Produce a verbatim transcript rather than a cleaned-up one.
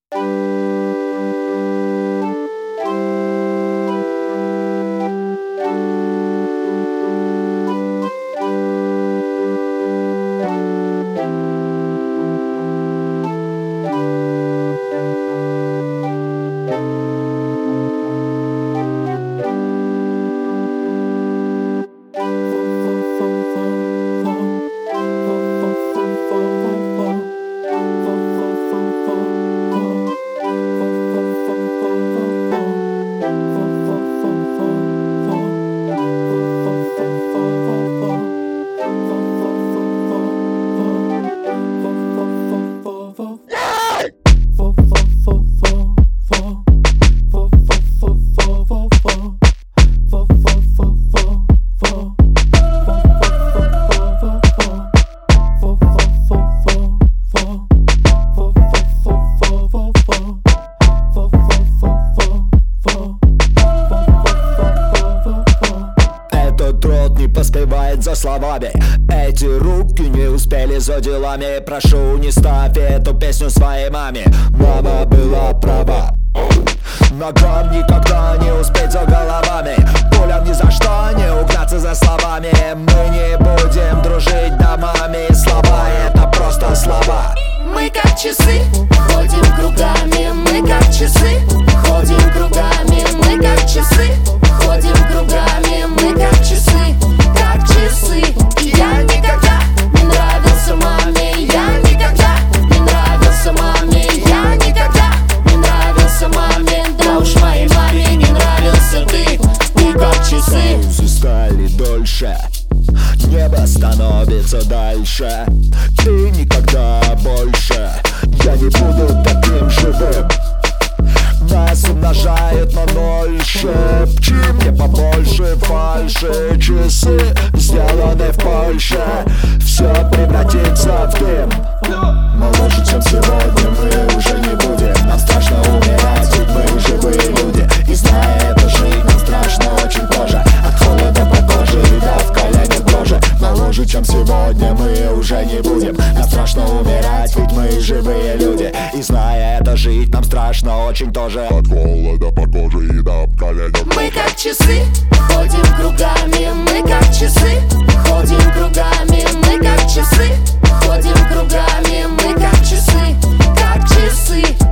Поспевает за словами, эти руки не успели за делами. Прошу, не ставь эту песню своей маме. Мама была права, ногам никогда не успеть за головами. Пулям ни за что не угнаться за словами. Мы не будем дружить домами. Слова — это просто слова. Мы как часы, ходим кругами. Мы как часы, ходим кругами. Мы как часы, ходим кругами. Мы как часы, как часы. И я никогда не нравился маме. Я никогда не нравился маме. Я никогда не нравился маме. Да уж моей маме не нравился ты. Ты как часы. Паузы стали дольше, небо становится дальше. Ты никогда больше, я не буду таким живым. Нас умножает на ноль. Шепчи мне побольше фальши. Часы сделаны в Польше. Все превратится в дым. Моложе, чем сегодня, мы уже не будем. Нам страшно умирать, ведь мы живые люди. И зная это, жить нам страшно очень тоже. От холода по коже и до в коленях дрожи. Моложе, чем сегодня, мы уже не будем. Нам страшно умирать, ведь мы живые люди. И зная это, жить нам страшно очень тоже. От холода по коже и до в коленях. Мы как часы, ходим кругами. Мы как часы, ходим кругами. Мы как часы, ходим кругами. Мы как часы, как часы.